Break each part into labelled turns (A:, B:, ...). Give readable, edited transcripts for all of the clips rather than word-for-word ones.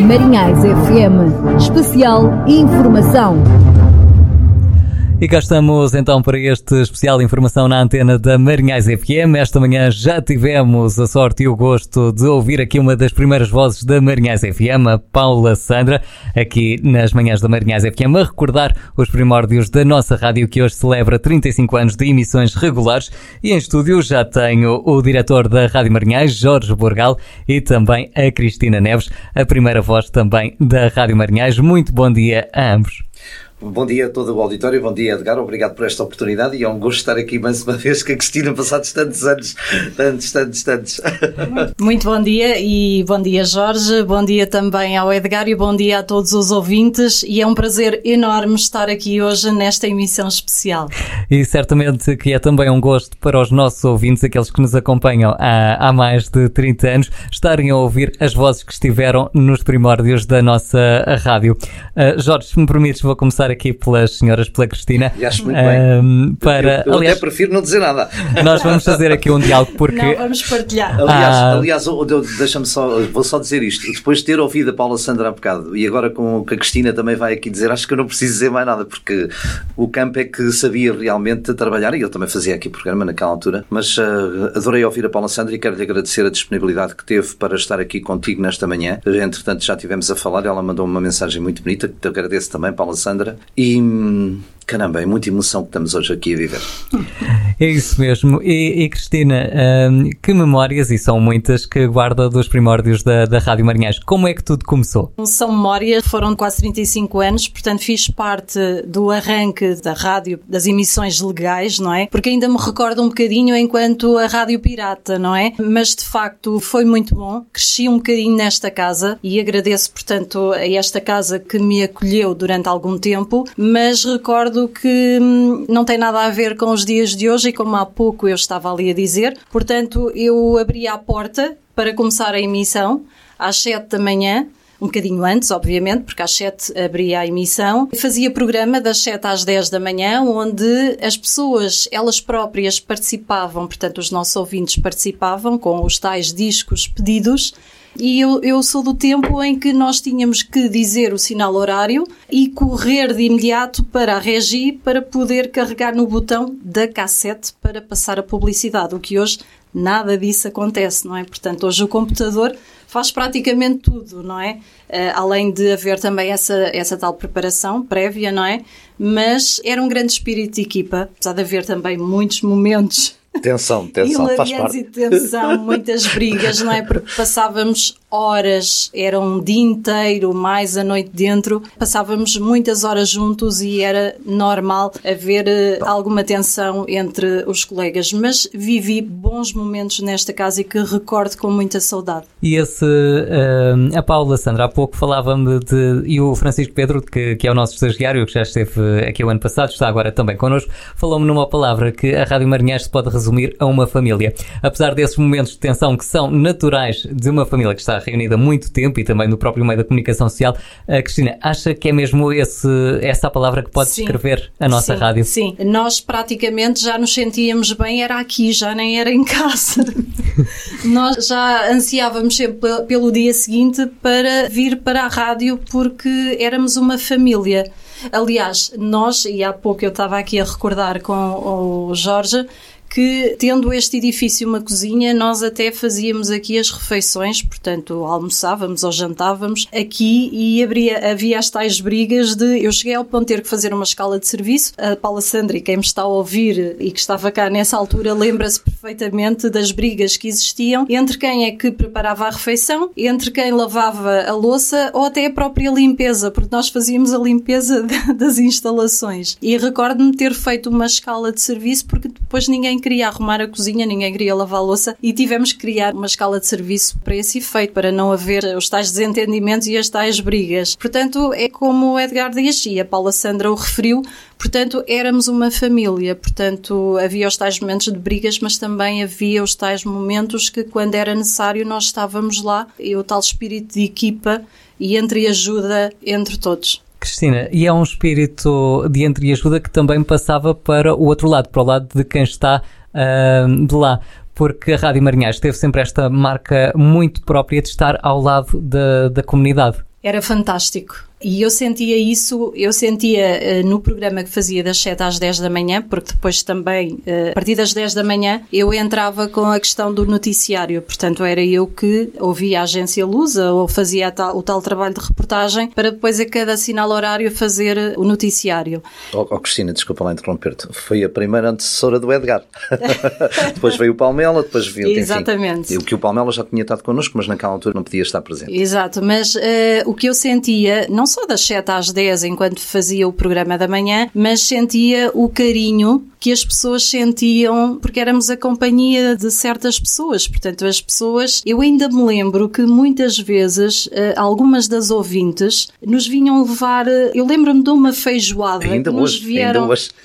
A: Marinhais FM, especial informação.
B: E cá estamos então para este especial informação na antena da Marinhais FM. Esta manhã já tivemos a sorte e o gosto de ouvir aqui uma das primeiras vozes da Marinhais FM, a Paula Sandra, aqui nas manhãs da Marinhais FM, a recordar os primórdios da nossa rádio, que hoje celebra 35 anos de emissões regulares. E em estúdio já tenho o diretor da Rádio Marinhais, Jorge Borgal, e também a Cristina Neves, a primeira voz também da Rádio Marinhais. Muito bom dia a ambos.
C: Bom dia a todo o auditório, bom dia Edgar, obrigado por esta oportunidade e é um gosto estar aqui mais uma vez com a Cristina, passados tantos anos, tantos.
D: Muito bom dia e bom dia Jorge, bom dia também ao Edgar e bom dia a todos os ouvintes, e é um prazer enorme estar aqui hoje nesta emissão especial.
B: E certamente que é também um gosto para os nossos ouvintes, aqueles que nos acompanham há mais de 30 anos, estarem a ouvir as vozes que estiveram nos primórdios da nossa rádio. Jorge, se me permites, vou começar aqui pelas senhoras, pela Cristina.
C: E acho muito bem. Eu
B: aliás,
C: até prefiro não dizer nada.
B: Nós vamos fazer aqui um diálogo porque...
D: Não, vamos partilhar.
C: Aliás, deixa-me só, vou só dizer isto. Depois de ter ouvido a Paula Sandra há bocado e agora com a Cristina também vai aqui dizer, acho que eu não preciso dizer mais nada, porque o campo é que sabia realmente trabalhar, e eu também fazia aqui programa naquela altura, mas adorei ouvir a Paula Sandra e quero-lhe agradecer a disponibilidade que teve para estar aqui contigo nesta manhã. Entretanto, já estivemos a falar, ela mandou uma mensagem muito bonita, que te agradeço também, Paula Sandra. E caramba, é muita emoção que estamos hoje aqui a viver.
B: É isso mesmo. E Cristina, que memórias, e são muitas, que guarda dos primórdios da Rádio Marinhais? Como é que tudo começou?
D: São memórias, foram quase 35 anos, portanto fiz parte do arranque da rádio, das emissões legais, não é? Porque ainda me recordo um bocadinho enquanto a rádio pirata, não é? Mas de facto foi muito bom, cresci um bocadinho nesta casa e agradeço, portanto, a esta casa que me acolheu durante algum tempo, mas recordo que não tem nada a ver com os dias de hoje e como há pouco eu estava ali a dizer. Portanto, eu abri a porta para começar a emissão às 7 da manhã, um bocadinho antes, obviamente, porque às 7 abria a emissão. Fazia programa das 7 às 10 da manhã, onde as pessoas, elas próprias participavam, portanto, os nossos ouvintes participavam com os tais discos pedidos. E eu sou do tempo em que nós tínhamos que dizer o sinal horário e correr de imediato para a regi para poder carregar no botão da cassete para passar a publicidade, o que hoje nada disso acontece, não é? Portanto, hoje o computador faz praticamente tudo, não é? Além de haver também essa tal preparação prévia, não é? Mas era um grande espírito de equipa, apesar de haver também muitos momentos...
C: Tensão, faz parte.
D: E tensão, muitas brigas, não é? Porque passávamos horas, era um dia inteiro, mais a noite dentro, passávamos muitas horas juntos e era normal haver alguma tensão entre os colegas, mas vivi bons momentos nesta casa e que recordo com muita saudade.
B: E a Paula Sandra, há pouco falava-me e o Francisco Pedro, que é o nosso estagiário, que já esteve aqui o ano passado, está agora também connosco, falou-me numa palavra que a Rádio Marinhais se pode resumir a uma família. Apesar desses momentos de tensão que são naturais de uma família que está reunida há muito tempo e também no próprio meio da comunicação social, a Cristina, acha que é mesmo essa a palavra que pode descrever a nossa rádio? Sim,
D: nós praticamente já nos sentíamos bem, era aqui, já nem era em casa. Nós já ansiávamos sempre pelo dia seguinte para vir para a rádio porque éramos uma família. Aliás, nós, e há pouco eu estava aqui a recordar com o Jorge, que tendo este edifício uma cozinha, nós até fazíamos aqui as refeições, portanto almoçávamos ou jantávamos aqui e havia as tais brigas eu cheguei ao ponto de ter que fazer uma escala de serviço. A Paula Sandra, quem me está a ouvir e que estava cá nessa altura, lembra-se perfeitamente das brigas que existiam entre quem é que preparava a refeição, entre quem lavava a louça ou até a própria limpeza, porque nós fazíamos a limpeza das instalações. E recordo-me ter feito uma escala de serviço porque depois ninguém queria arrumar a cozinha, ninguém queria lavar a louça e tivemos que criar uma escala de serviço para esse efeito, para não haver os tais desentendimentos e as tais brigas. Portanto, é como o Edgar diz e a Paula Sandra o referiu, portanto, éramos uma família, portanto, havia os tais momentos de brigas, mas também havia os tais momentos que, quando era necessário, nós estávamos lá e o tal espírito de equipa e entreajuda entre todos.
B: Cristina, e é um espírito de entreajuda que também passava para o outro lado, para o lado de quem está de lá, porque a Rádio Marinhais teve sempre esta marca muito própria de estar ao lado da comunidade.
D: Era fantástico. E eu sentia isso, no programa que fazia das 7 às 10 da manhã, porque depois também, a partir das 10 da manhã, eu entrava com a questão do noticiário. Portanto, era eu que ouvia a agência Lusa ou fazia o tal trabalho de reportagem para depois a cada sinal horário fazer o noticiário.
C: Cristina, desculpa lá interromper-te. Foi a primeira antecessora do Edgar. Depois veio o Palmela, depois veio...
D: Exatamente.
C: Enfim, o que o Palmela já tinha estado connosco, mas naquela altura não podia estar presente.
D: Exato, mas o que eu sentia, não só das 7 às 10 enquanto fazia o programa da manhã, mas sentia o carinho que as pessoas sentiam, porque éramos a companhia de certas pessoas. Portanto, as pessoas, eu ainda me lembro que muitas vezes algumas das ouvintes nos vinham levar, eu lembro-me de uma feijoada
C: ainda
D: que
C: hoje,
D: nos vieram.
C: Ainda hoje.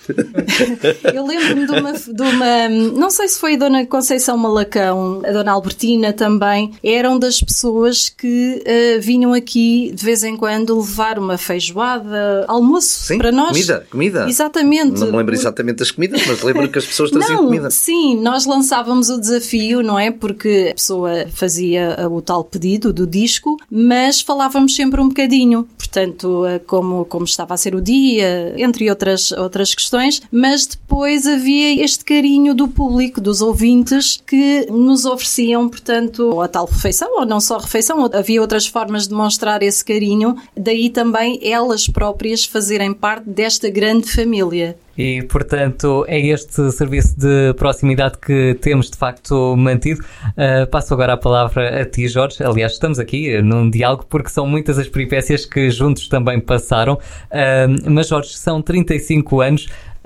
D: Eu lembro-me de uma, não sei se foi a Dona Conceição Malacão, a Dona Albertina também, eram das pessoas que vinham aqui de vez em quando levar uma feijoada, almoço.
C: Sim,
D: para nós.
C: Comida.
D: Exatamente.
C: Não me lembro exatamente das comidas, mas lembro que as pessoas traziam comida.
D: Sim, nós lançávamos o desafio, não é? Porque a pessoa fazia o tal pedido do disco, mas falávamos sempre um bocadinho. Portanto, como estava a ser o dia, entre outras questões, mas depois havia este carinho do público, dos ouvintes, que nos ofereciam, portanto, a tal refeição, ou não só a refeição, havia outras formas de mostrar esse carinho, daí também elas próprias fazerem parte desta grande família.
B: E, portanto, é este serviço de proximidade que temos, de facto, mantido. Passo agora a palavra a ti, Jorge. Aliás, estamos aqui num diálogo porque são muitas as peripécias que juntos também passaram. Mas, Jorge, são 35 anos.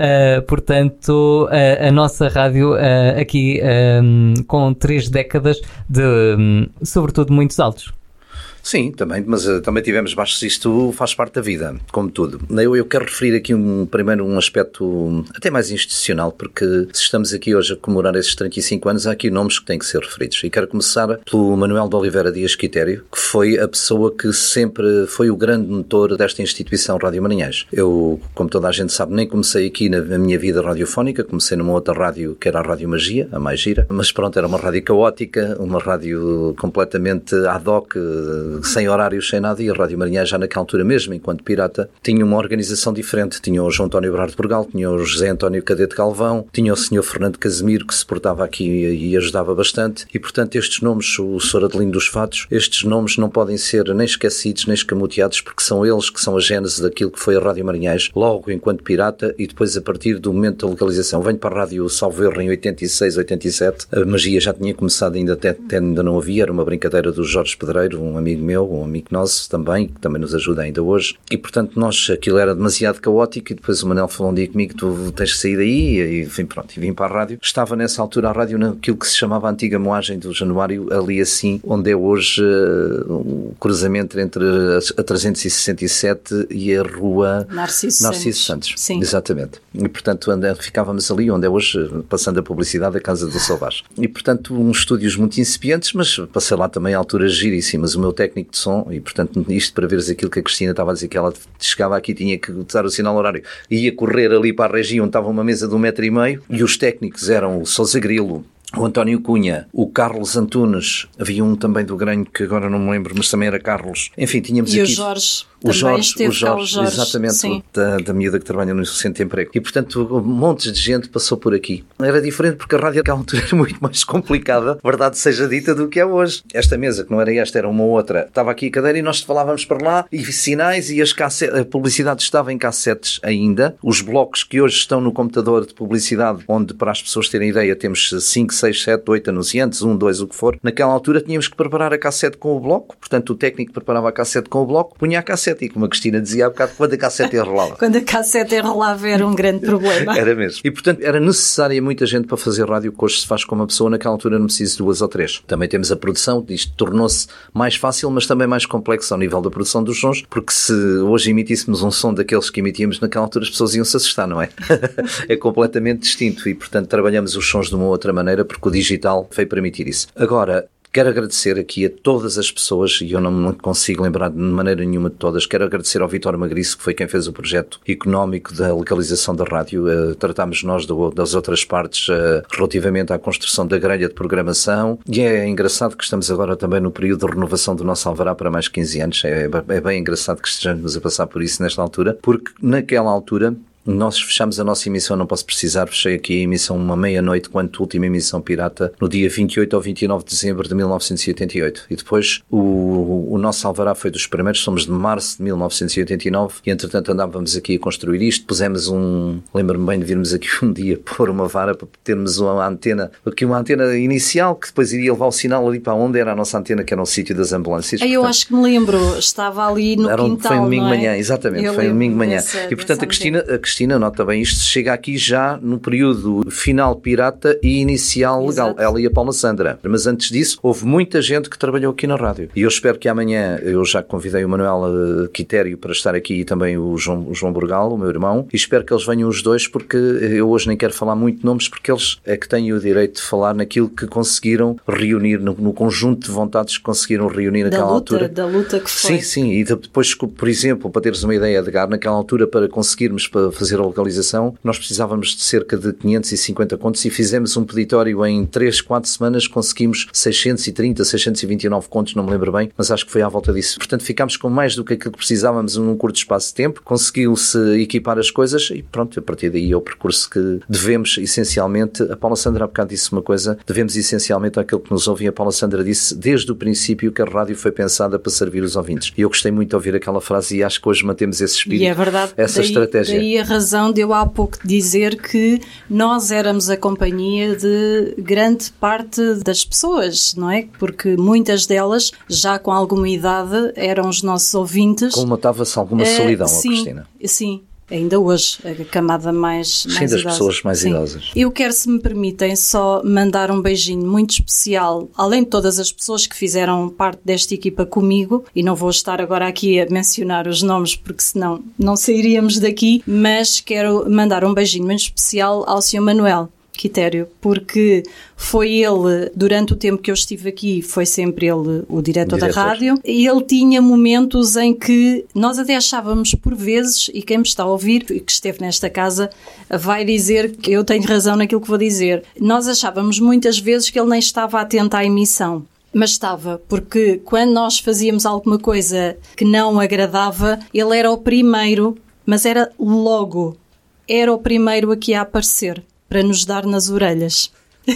B: Portanto, a nossa rádio aqui com 3 décadas de, sobretudo, muitos altos.
C: Sim, também, mas também tivemos baixos, isto faz parte da vida, como tudo. Eu quero referir aqui primeiro um aspecto até mais institucional, porque se estamos aqui hoje a comemorar esses 35 anos, há aqui nomes que têm que ser referidos. E quero começar pelo Manuel de Oliveira Dias Quitério, que foi a pessoa que sempre foi o grande motor desta instituição Rádio Marinhães. Eu, como toda a gente sabe, nem comecei aqui na minha vida radiofónica, comecei numa outra rádio que era a Rádio Magia, a mais gira, mas pronto, era uma rádio caótica, uma rádio completamente ad hoc, sem horários, sem nada, e a Rádio Marinhães já naquela altura mesmo, enquanto pirata, tinha uma organização diferente. Tinha o João António Brardo Porgal, tinha o José António Cadete Galvão, tinha o Sr. Fernando Casimiro, que se portava aqui e ajudava bastante, e portanto estes nomes, o Sr. Adelino dos Fatos, estes nomes não podem ser nem esquecidos, nem escamoteados, porque são eles que são a gênese daquilo que foi a Rádio Marinhães, logo enquanto pirata, e depois a partir do momento da localização. Venho para a Rádio Salvo Erro em 86, 87, a magia já tinha começado, ainda não havia, era uma brincadeira do Jorge Pedreiro, um amigo meu, um amigo nosso também, que também nos ajuda ainda hoje, e portanto aquilo era demasiado caótico, e depois o Manel falou um dia comigo, tu tens que sair daí, e enfim, pronto, e vim para a rádio. Estava nessa altura a rádio naquilo que se chamava a antiga moagem do Januário, ali assim, onde é hoje o cruzamento entre a 367 e a rua Narciso Santos.
D: Sim.
C: Exatamente. E portanto ficávamos ali, onde é hoje, passando a publicidade, a Casa do Salvage. E portanto uns estúdios muito incipientes, mas passei lá também a alturas giríssimas. O meu técnico de som, e portanto isto para veres aquilo que a Cristina estava a dizer, que ela chegava aqui, tinha que dar o sinal horário, ia correr ali para a região onde estava uma mesa de 1,5 metro, e os técnicos eram o Sousa Grilo, o António Cunha, o Carlos Antunes, havia um também do Granho que agora não me lembro, mas também era Carlos. Enfim, tínhamos
D: e
C: aqui...
D: o Jorge.
C: O Jorge,
D: Jorge,
C: exatamente, da miúda que trabalha no Centro de Emprego. E, portanto, montes de gente passou por aqui. Era diferente porque a rádio naquela altura era muito mais complicada, verdade seja dita, do que é hoje. Esta mesa, que não era esta, era uma outra, estava aqui a cadeira e nós falávamos para lá, e sinais, e a publicidade estava em cassetes ainda. Os blocos que hoje estão no computador de publicidade, onde, para as pessoas terem ideia, temos 5, 6, 7, 8 anunciantes, 1, 2, o que for. Naquela altura tínhamos que preparar a cassete com o bloco, portanto o técnico preparava a cassete com o bloco, punha a cassete, e como a Cristina dizia há bocado, quando a cassete enrolava.
D: Quando a cassete enrolava era um grande problema.
C: Era mesmo. E portanto era necessária muita gente para fazer rádio, que hoje se faz com uma pessoa, naquela altura não preciso de 2 ou 3. Também temos a produção, isto tornou-se mais fácil, mas também mais complexo ao nível da produção dos sons, porque se hoje emitíssemos um som daqueles que emitíamos naquela altura, as pessoas iam se assustar, não é? É completamente distinto, e portanto trabalhamos os sons de uma outra maneira, porque o digital veio permitir isso. Agora, Quero agradecer aqui a todas as pessoas, e eu não me consigo lembrar de maneira nenhuma de todas. Quero agradecer ao Vítor Magriço, que foi quem fez o projeto económico da legalização da rádio. Tratámos nós das outras partes relativamente à construção da grelha de programação, e é engraçado que estamos agora também no período de renovação do nosso alvará para mais 15 anos. É bem engraçado que estejamos a passar por isso nesta altura, porque naquela altura nós fechamos a nossa emissão, não posso precisar, fechei aqui a emissão uma meia-noite, quanto a última emissão pirata, no dia 28 ou 29 de dezembro de 1988. E depois o nosso alvará foi dos primeiros, somos de março de 1989, e entretanto andávamos aqui a construir isto, pusemos lembro-me bem de virmos aqui um dia pôr uma vara para termos uma antena inicial, que depois iria levar o sinal ali para onde era a nossa antena, que era o sítio das ambulâncias.
D: Eu acho que me lembro, estava ali no quintal,
C: foi um domingo de
D: manhã,
C: exatamente, foi um domingo de manhã. E portanto a Cristina nota bem isto, chega aqui já no período final pirata e inicial legal. Exato. Ela e a Paula Sandra. Mas antes disso, houve muita gente que trabalhou aqui na rádio. E eu espero que amanhã, eu já convidei o Manuel Quitério para estar aqui e também o João Burgal, o meu irmão, e espero que eles venham os dois, porque eu hoje nem quero falar muito de nomes, porque eles é que têm o direito de falar naquilo que conseguiram reunir, no conjunto de vontades que conseguiram reunir naquela altura.
D: Da luta que foi.
C: Sim. E depois, por exemplo, para teres uma ideia, Edgar, naquela altura, para conseguirmos fazer a localização, nós precisávamos de cerca de 550 contos, e fizemos um peditório em 3-4 semanas, conseguimos 630, 629 contos, não me lembro bem, mas acho que foi à volta disso. Portanto, ficámos com mais do que aquilo que precisávamos num curto espaço de tempo, conseguiu-se equipar as coisas e pronto, a partir daí é o percurso que devemos essencialmente. A Paula Sandra há bocado disse uma coisa, devemos essencialmente àquilo que nos ouve, e a Paula Sandra disse desde o princípio que a rádio foi pensada para servir os ouvintes. E eu gostei muito de ouvir aquela frase, e acho que hoje mantemos esse espírito,
D: e é verdade,
C: essa estratégia.
D: Daí a razão de eu há pouco dizer que nós éramos a companhia de grande parte das pessoas, não é? Porque muitas delas, já com alguma idade, eram os nossos ouvintes.
C: Colmatava-se alguma solidão, Cristina?
D: Sim. Ainda hoje, a camada mais
C: das
D: idosa.
C: Pessoas mais idosas.
D: Eu quero, se me permitem, só mandar um beijinho muito especial, além de todas as pessoas que fizeram parte desta equipa comigo, e não vou estar agora aqui a mencionar os nomes, porque senão não sairíamos daqui, mas quero mandar um beijinho muito especial ao Sr. Manuel Quitério, porque foi ele, durante o tempo que eu estive aqui, foi sempre ele o diretor da rádio, e ele tinha momentos em que nós até achávamos por vezes, e quem me está a ouvir, que esteve nesta casa, vai dizer que eu tenho razão naquilo que vou dizer, nós achávamos muitas vezes que ele nem estava atento à emissão. Mas estava, porque quando nós fazíamos alguma coisa que não agradava, ele era o primeiro, mas era logo, era o primeiro aqui a aparecer, para nos dar nas orelhas.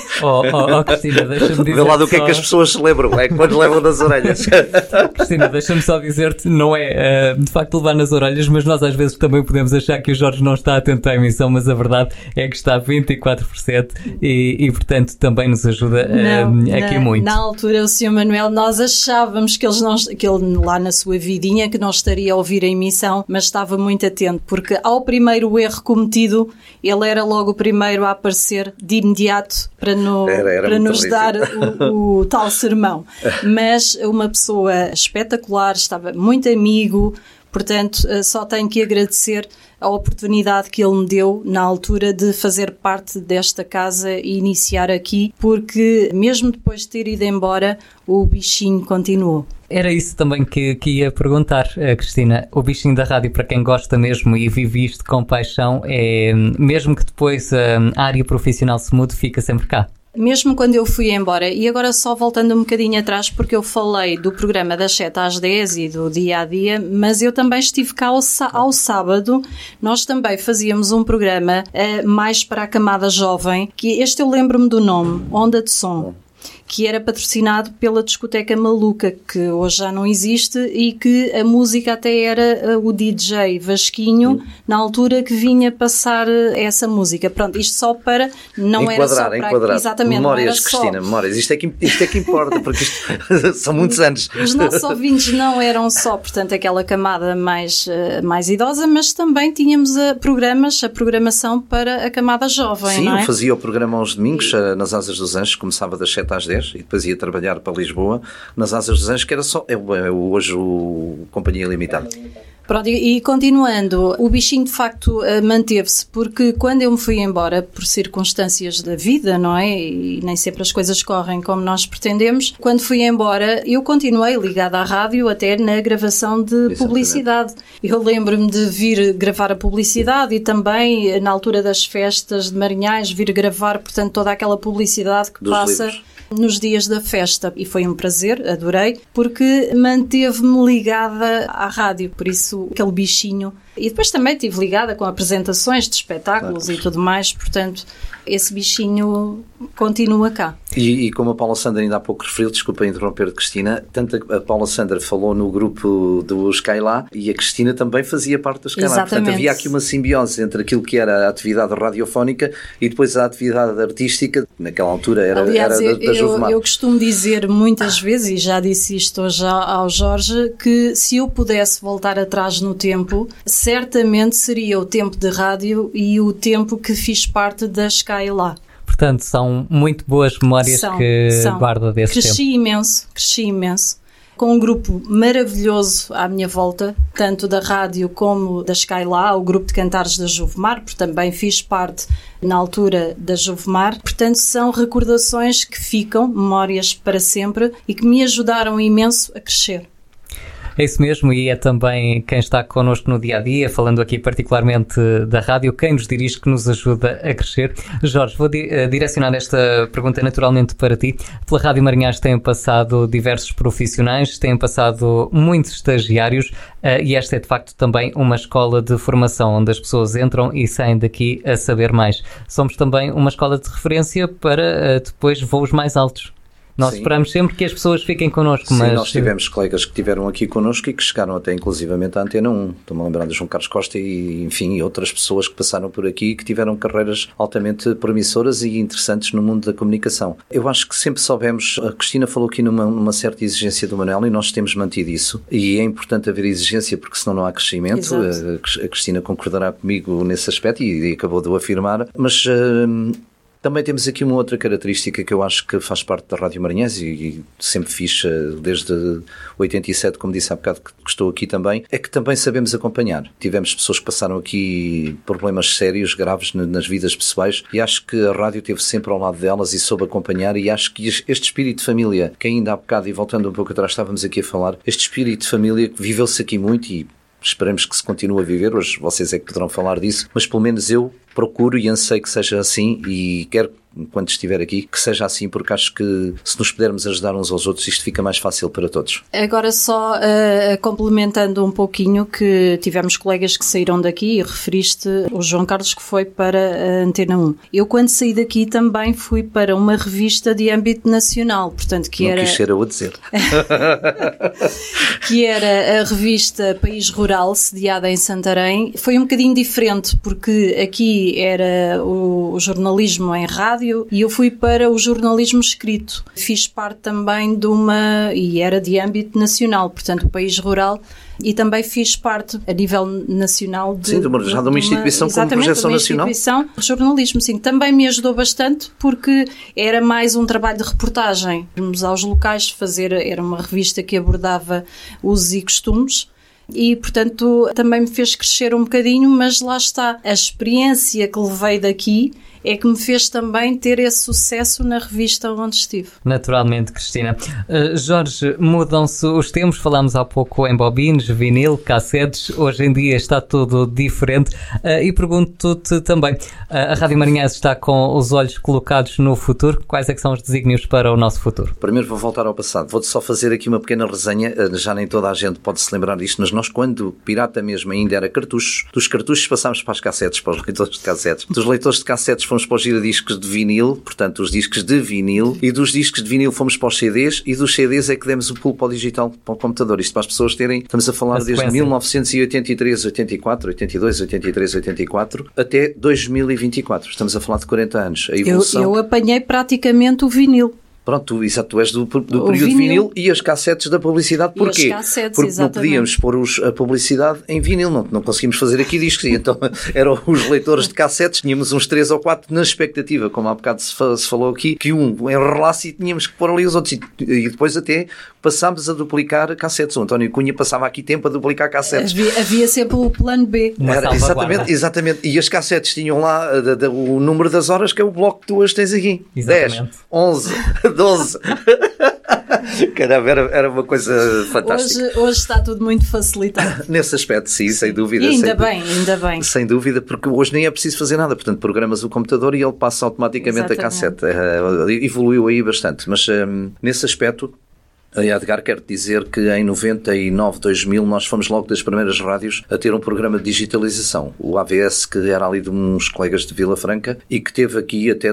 B: Cristina, deixa-me dizer.
C: Vê lá do que é que as pessoas se lembram, é quando levam nas orelhas.
B: Cristina, deixa-me só dizer-te, não é de facto levar nas orelhas, mas nós às vezes também podemos achar que o Jorge não está atento à emissão, mas a verdade é que está 24/7 e portanto também nos ajuda aqui muito.
D: Na altura, o Sr. Manuel, nós achávamos que ele lá na sua vidinha que não estaria a ouvir a emissão, mas estava muito atento, porque ao primeiro erro cometido, ele era logo o primeiro a aparecer de imediato para nos dar o tal sermão. Mas uma pessoa espetacular, estava muito amigo, portanto só tenho que agradecer a oportunidade que ele me deu na altura de fazer parte desta casa e iniciar aqui, porque mesmo depois de ter ido embora, o bichinho continuou.
B: Era isso também que ia perguntar, Cristina. O bichinho da rádio, para quem gosta mesmo e vive isto com paixão, é mesmo que depois a área profissional se mude, fica sempre cá.
D: Mesmo quando eu fui embora, e agora só voltando um bocadinho atrás, porque eu falei do programa das 7 às 10 e do dia a dia, mas eu também estive cá ao sábado. Nós também fazíamos um programa mais para a camada jovem, que este eu lembro-me do nome, Onda de Som, que era patrocinado pela Discoteca Maluca, que hoje já não existe, e que a música até era o DJ Vasquinho, na altura que vinha passar essa música. Pronto, isto só para... Não era só para... Exatamente,
C: memórias, Cristina, memórias. Isto é que importa, porque isto são muitos anos.
D: Os nossos ouvintes não eram só, portanto, aquela camada mais idosa, mas também tínhamos a programação para a camada jovem.
C: Sim,
D: não é?
C: Eu fazia o programa aos domingos, nas Asas dos Anjos, começava das 7 às 10 e depois ia trabalhar para Lisboa nas Asas dos Anjos, que era só hoje o Companhia Limitada.
D: Pronto, e continuando, o bichinho de facto manteve-se, porque quando eu me fui embora, por circunstâncias da vida, não é? E nem sempre as coisas correm como nós pretendemos, quando fui embora eu continuei ligada à rádio até na gravação de publicidade. Eu lembro-me de vir gravar a publicidade e também na altura das festas de Marinhais vir gravar, portanto, toda aquela publicidade que passa
C: livros
D: nos dias da festa, e foi um prazer, adorei, porque manteve-me ligada à rádio, por isso aquele bichinho. E depois também estive ligada com apresentações de espetáculos e tudo mais, portanto esse bichinho continua cá.
C: E como a Paula Sandra ainda há pouco referiu, desculpa interromper, Cristina, tanto a Paula Sandra falou no grupo do Skylá e a Cristina também fazia parte do Skylá. Portanto, havia aqui uma simbiose entre aquilo que era a atividade radiofónica e depois a atividade artística, naquela altura era,
D: aliás,
C: era da Juvemar.
D: Eu costumo dizer muitas vezes, e já disse isto hoje ao Jorge, que se eu pudesse voltar atrás no tempo, certamente seria o tempo de rádio e o tempo que fiz parte da Skylá.
B: Portanto, são muito boas memórias que guarda desse tempo.
D: Cresci imenso. Com um grupo maravilhoso à minha volta, tanto da rádio como da Skylá, o grupo de cantares da Juvemar, porque também fiz parte na altura da Juvemar. Portanto, são recordações que ficam, memórias para sempre, e que me ajudaram imenso a crescer.
B: É isso mesmo, e é também quem está connosco no dia-a-dia, falando aqui particularmente da rádio, quem nos dirige que nos ajuda a crescer. Jorge, vou direcionar esta pergunta naturalmente para ti. Pela Rádio Marinhais têm passado diversos profissionais, têm passado muitos estagiários, e esta é de facto também uma escola de formação, onde as pessoas entram e saem daqui a saber mais. Somos também uma escola de referência para depois voos mais altos. Nós esperamos sempre que as pessoas fiquem connosco.
C: Sim,
B: mas
C: nós tivemos colegas que estiveram aqui connosco e que chegaram até inclusivamente à Antena 1. Estou-me a lembrar de João Carlos Costa e, enfim, e outras pessoas que passaram por aqui e que tiveram carreiras altamente promissoras e interessantes no mundo da comunicação. Eu acho que sempre soubemos, a Cristina falou aqui numa certa exigência do Manuel e nós temos mantido isso. E é importante haver exigência porque senão não há crescimento. A Cristina concordará comigo nesse aspecto e acabou de o afirmar. Mas também temos aqui uma outra característica que eu acho que faz parte da Rádio Marinhais e sempre fiz desde 87, como disse há bocado que estou aqui também, é que também sabemos acompanhar. Tivemos pessoas que passaram aqui problemas sérios, graves nas vidas pessoais e acho que a rádio esteve sempre ao lado delas e soube acompanhar e acho que este espírito de família, que ainda há bocado e voltando um pouco atrás estávamos aqui a falar, este espírito de família viveu-se aqui muito e esperamos que se continue a viver, hoje vocês é que poderão falar disso, mas pelo menos eu procuro e anseio que seja assim e quero, enquanto estiver aqui, que seja assim, porque acho que se nos pudermos ajudar uns aos outros, isto fica mais fácil para todos.
D: Agora só complementando um pouquinho, que tivemos colegas que saíram daqui e referiste o João Carlos que foi para a Antena 1. Eu quando saí daqui também fui para uma revista de âmbito nacional, portanto que
C: não quis ser eu a dizer.
D: Que era a revista País Rural, sediada em Santarém. Foi um bocadinho diferente, porque aqui era o jornalismo em rádio e eu fui para o jornalismo escrito. Fiz parte também e era de âmbito nacional, portanto o País Rural, e também fiz parte a nível nacional de uma instituição com projeção nacional. Instituição de jornalismo, sim. Também me ajudou bastante porque era mais um trabalho de reportagem. Íamos aos locais era uma revista que abordava usos e costumes. E, portanto, também me fez crescer um bocadinho, mas lá está. A experiência que levei daqui é que me fez também ter esse sucesso na revista onde estive.
B: Naturalmente, Cristina. Jorge, mudam-se os tempos, falámos há pouco em bobines, vinil, cassetes, hoje em dia está tudo diferente e pergunto-te também, a Rádio Marinhais está com os olhos colocados no futuro, quais é que são os desígnios para o nosso futuro?
C: Primeiro vou voltar ao passado, vou-te só fazer aqui uma pequena resenha, já nem toda a gente pode se lembrar disto, mas nós quando pirata mesmo ainda era cartuchos, dos cartuchos passámos para as cassetes, para os leitores de cassetes, dos leitores de cassetes fomos para os giradiscos de vinil, portanto os discos de vinil, e dos discos de vinil fomos para os CDs e dos CDs é que demos o pulo para o digital, para o computador. Isto para as pessoas terem, estamos a falar desde 1983, 84, 82, 83, 84 até 2024. Estamos a falar de 40 anos. A evolução...
D: Eu apanhei praticamente o vinil.
C: Pronto, tu és do período de vinil e as cassetes da publicidade. Porquê? Porque não podíamos pôr a publicidade em vinil, não conseguimos fazer aqui discos. E então eram os leitores de cassetes, tínhamos uns 3 ou 4 na expectativa, como há bocado se falou aqui, que um enrolasse e tínhamos que pôr ali os outros. E depois até passámos a duplicar cassetes. O António Cunha passava aqui tempo a duplicar cassetes.
D: Havia sempre o plano B.
C: Exatamente. E as cassetes tinham lá o número das horas, que é o bloco que tu hoje tens aqui.
B: Exatamente.
C: 10, 11, 12. Caramba, era uma coisa fantástica.
D: Hoje está tudo muito facilitado.
C: Nesse aspecto, sim, sem dúvida.
D: E ainda bem.
C: Sem dúvida, porque hoje nem é preciso fazer nada. Portanto, programas o computador e ele passa automaticamente a cassete. Evoluiu aí bastante. Mas nesse aspecto, Edgar, quero dizer que em 99, 2000 nós fomos logo das primeiras rádios a ter um programa de digitalização. O AVS, que era ali de uns colegas de Vila Franca e que teve aqui até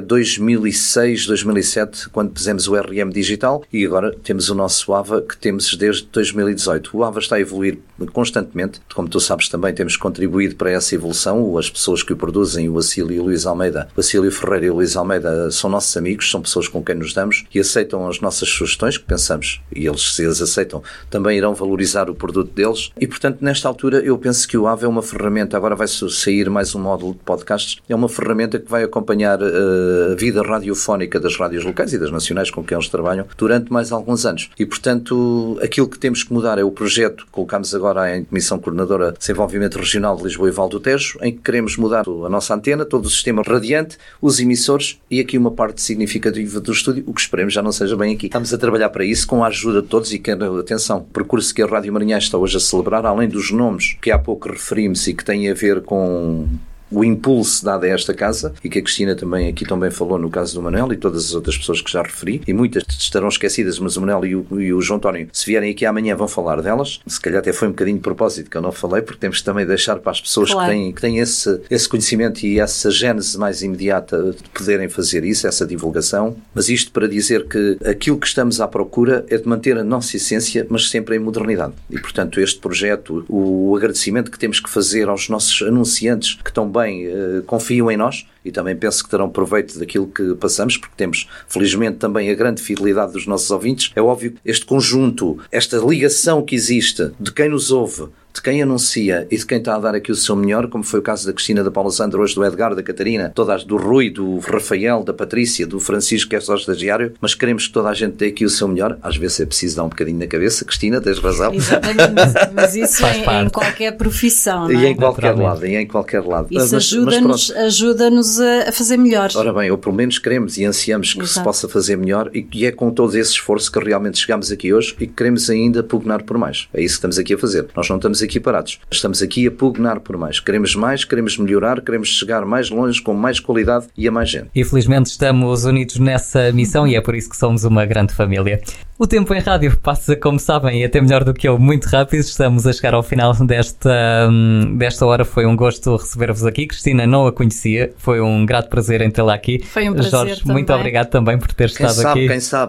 C: 2006, 2007, quando pusemos o RM digital, e agora temos o nosso AVA, que temos desde 2018. O AVA está a evoluir constantemente. Como tu sabes, também temos contribuído para essa evolução. As pessoas que o produzem, o Acílio e o Luís Almeida, o Acílio Ferreira e o Luís Almeida, são nossos amigos, são pessoas com quem nos damos e aceitam as nossas sugestões, que pensamos, e eles, se eles aceitam, também irão valorizar o produto deles. E, portanto, nesta altura, eu penso que o AVA é uma ferramenta. Agora vai sair mais um módulo de podcasts. É uma ferramenta que vai acompanhar a vida radiofónica das rádios locais e das nacionais com quem eles trabalham durante mais alguns anos. E, portanto, aquilo que temos que mudar é o projeto que colocamos agora em Comissão Coordenadora de Desenvolvimento Regional de Lisboa e Val do Tejo, em que queremos mudar a nossa antena, todo o sistema radiante, os emissores e aqui uma parte significativa do estúdio, o que esperemos já não seja bem aqui. Estamos a trabalhar para isso com a ajuda de todos e quero, atenção, o percurso que a Rádio Marinhais está hoje a celebrar, além dos nomes que há pouco referimos e que têm a ver com o impulso dado a esta casa, e que a Cristina também aqui também falou no caso do Manel e todas as outras pessoas que já referi, e muitas estarão esquecidas, mas o Manel e o João António, se vierem aqui amanhã, vão falar delas. Se calhar até foi um bocadinho de propósito que eu não falei, porque temos que também deixar para as pessoas que têm esse conhecimento e essa gênese mais imediata de poderem fazer isso, essa divulgação. Mas isto para dizer que aquilo que estamos à procura é de manter a nossa essência, mas sempre em modernidade. E, portanto, este projeto, o agradecimento que temos que fazer aos nossos anunciantes que estão bem, confiam em nós, e também penso que terão proveito daquilo que passamos, porque temos, felizmente, também a grande fidelidade dos nossos ouvintes. É óbvio, este conjunto, esta ligação que existe de quem nos ouve, de quem anuncia e de quem está a dar aqui o seu melhor, como foi o caso da Cristina, da Paula Sandra, hoje do Edgar, da Catarina, todas do Rui, do Rafael, da Patrícia, do Francisco, que é só estagiário, mas queremos que toda a gente dê aqui o seu melhor. Às vezes é preciso dar um bocadinho na cabeça, Cristina, tens razão.
D: Exatamente, mas isso em qualquer profissão, não é?
C: E em qualquer lado.
D: Isso ajuda-nos a fazer melhor.
C: Ora bem, ou pelo menos queremos e ansiamos que se possa fazer melhor, e é com todo esse esforço que realmente chegamos aqui hoje e que queremos ainda pugnar por mais. É isso que estamos aqui a fazer. Nós não estamos aqui parados. Estamos aqui a pugnar por mais. Queremos mais, queremos melhorar, queremos chegar mais longe, com mais qualidade e a mais gente.
B: E felizmente estamos unidos nessa missão e é por isso que somos uma grande família. O tempo em rádio passa, como sabem, e até melhor do que eu, muito rápido. Estamos a chegar ao final desta hora. Foi um gosto receber-vos aqui. Cristina, não a conhecia. Foi um grato prazer em tê-la aqui.
D: Foi um prazer.
B: Jorge,
D: também.
B: Muito obrigado também por ter estado aqui.
C: Quem sabe?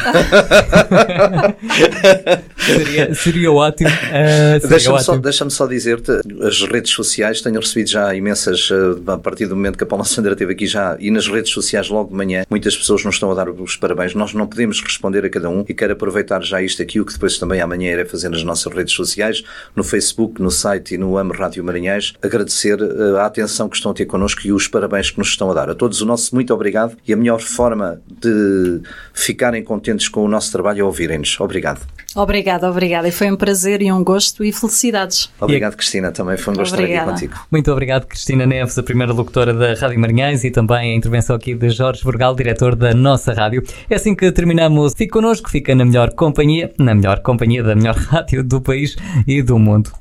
B: Seria ótimo.
C: Deixa-me só dizer-te, as redes sociais, tenho recebido já imensas, a partir do momento que a Paula Sandra esteve aqui já, e nas redes sociais logo de manhã, muitas pessoas nos estão a dar os parabéns. Nós não podemos responder a cada um, e quero aproveitar já isto aqui, o que depois também amanhã irei fazer nas nossas redes sociais, no Facebook, no site e no AM Rádio Marinhais, agradecer a atenção que estão a ter connosco e os parabéns que nos estão a dar. A todos o nosso muito obrigado, e a melhor forma de ficarem contentes com o nosso trabalho é ouvirem-nos. Obrigado.
D: Obrigada. E foi um prazer e um gosto e felicidades.
C: Obrigado, Cristina. Também foi um gosto estar aqui contigo.
B: Muito obrigado, Cristina Neves, a primeira locutora da Rádio Marinhais, e também a intervenção aqui de Jorge Vergal, diretor da nossa rádio. É assim que terminamos. Fique connosco, fica na melhor companhia da melhor rádio do país e do mundo.